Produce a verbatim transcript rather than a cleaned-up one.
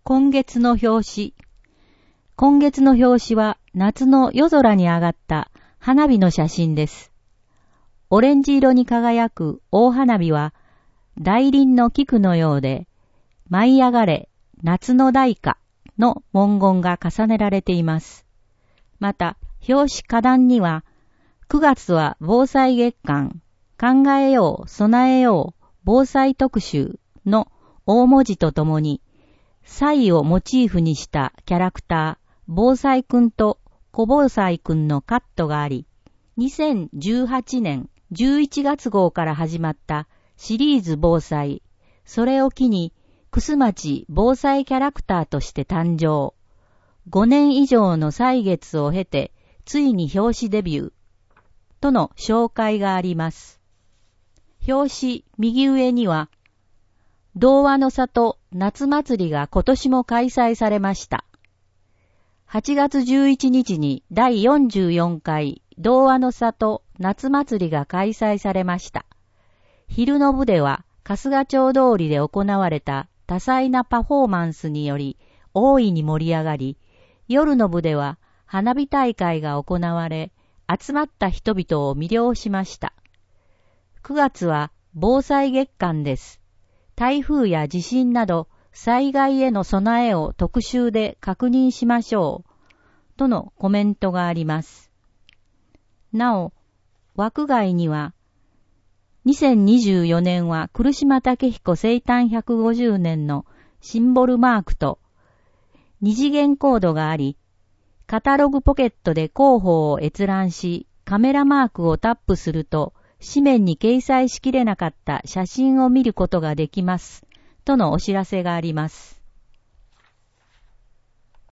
今月の表紙。今月の表紙は夏の夜空に上がった花火の写真です。オレンジ色に輝く大花火は大輪の菊のようで、舞い上がれ夏の大花の文言が重ねられています。また、表紙花壇には、くがつは防災月間、考えよう、備えよう、防災特集の大文字とともに、祭をモチーフにしたキャラクター、防災くんと小防災くんのカットがあり、にせんじゅうはちねんじゅういちがつ号から始まったシリーズ防災、それを機に、くすまち防災キャラクターとして誕生。ごねん以上の歳月を経て、ついに表紙デビュー。との紹介があります。表紙右上には、童話の里夏祭りが今年も開催されました。はちがつじゅういちにちにだいよんじゅうよんかい童話の里夏祭りが開催されました。昼の部では春日町通りで行われた多彩なパフォーマンスにより大いに盛り上がり、夜の部では花火大会が行われ、集まった人々を魅了しました。くがつは防災月間です。台風や地震など災害への備えを特集で確認しましょう。とのコメントがあります。なお、枠外には、にせんにじゅうよねんは来島武彦生誕ひゃくごじゅうねんのシンボルマークと二次元コードがあり、カタログポケットで広報を閲覧し、カメラマークをタップすると、紙面に掲載しきれなかった写真を見ることができます。とのお知らせがあります。